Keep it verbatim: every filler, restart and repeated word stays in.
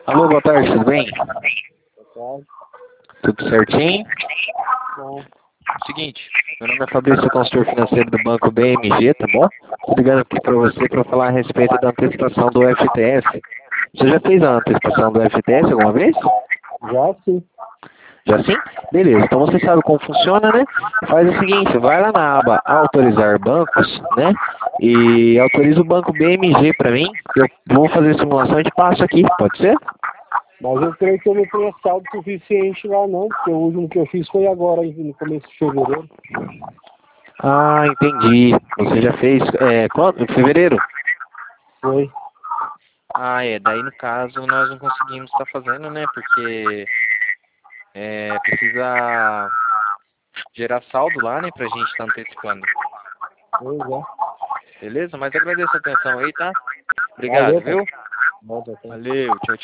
Alô, boa tarde, tudo bem? Boa tarde. Tudo certinho? Bom, Seguinte, meu nome é Fabrício, sou consultor financeiro do Banco B M G, tá bom? Tô ligando aqui para você para falar a respeito da antecipação do F T S. Você já fez a antecipação do F T S alguma vez? já sim. Já sim? Beleza, então você sabe como funciona, né? Faz o seguinte, vai lá na aba autorizar bancos, né? E autoriza o banco B M G para mim. Eu vou fazer a simulação e te passo aqui, pode ser? Mas eu creio que eu não tenho saldo suficiente lá não, porque o último que eu fiz foi agora, no começo de fevereiro. Ah, entendi. Você já fez, é, quando? Em fevereiro? Foi. Ah, é. Daí, no caso, nós não conseguimos estar fazendo, né? Porque é, precisa gerar saldo lá, né? Pra gente estar antecipando. Pois é. Beleza? Mas agradeço a atenção aí, tá? Obrigado, Valeu, viu? cara. Volta, tá. Valeu, tchau, tchau.